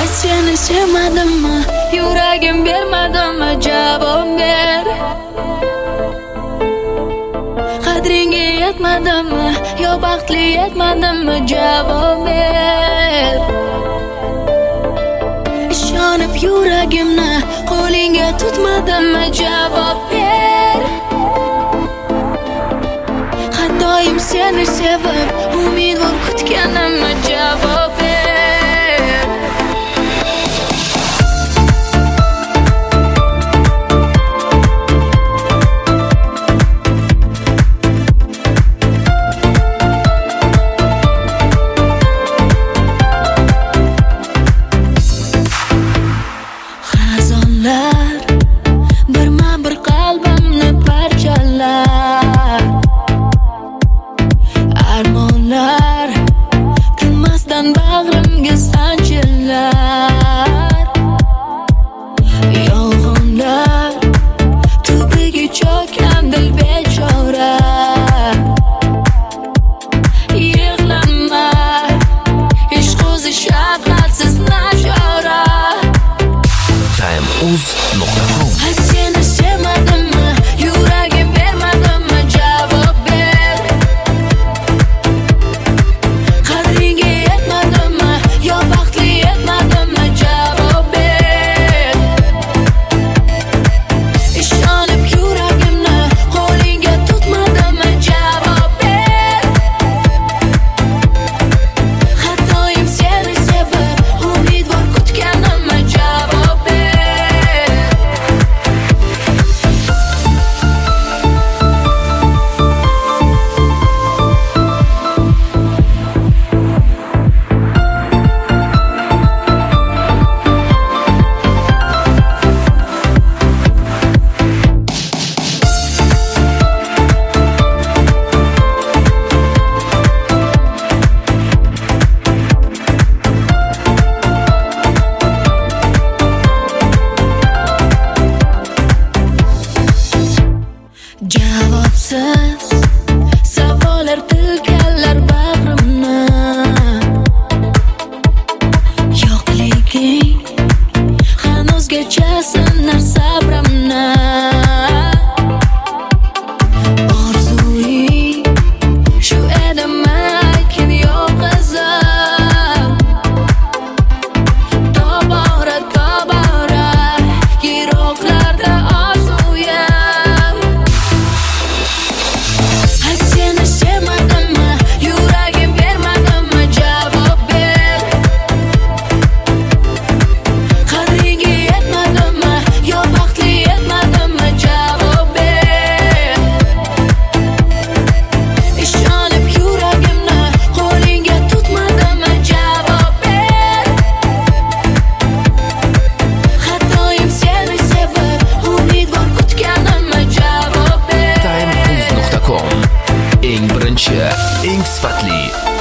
Seni sevmadimmi, yuragim bermadimmi, javob ber. Qadringa yetmadimmi, yo baxtli yetmadimmi, javob ber. Ishonib yuragimni qo'lingga tutmadimmi, javob ber. Xatoyim seni sevib, umidvor kutganimmi, javob ber. Bir qalbimni parchalar, armonlar tinmasdan bag'rimga sanchillar. Yolg'onlar tubiga cho'kkan dil bechora. Yig'lama, ishq o'zi shafqatsiz nachora. Time.uz.com Seni sevmadimmi, yuragim bermadimmi, javob ber. Qadringa yetmadimmi, yo baxtli yetmadimmi, javob ber. Ishonib yuragimni qo'lingga tutmadimmi, javob ber. Xatoyim seni sevib, umidvor kutganimmi, javob ber. Javobsiz savollar tilkalar bag'rimni. Yo'qliging hanuzgacha sinar sabrimni. Orzuing shu edimi, lekin yo'q qizim. Tobora yiroqlarda orzuyim. Seni sevmadimmi, yuragim bermadimmi, javob ber. Qadringa yetmadimmi, yo baxtli yetmadimmi, javob ber. Ishonib yuragimni qo'lingga tutmadimmi, javob ber. Xatoyim seni sevib, umidvor kutganimmi, javob ber. Time.uz.com eng birinchi, eng sifatli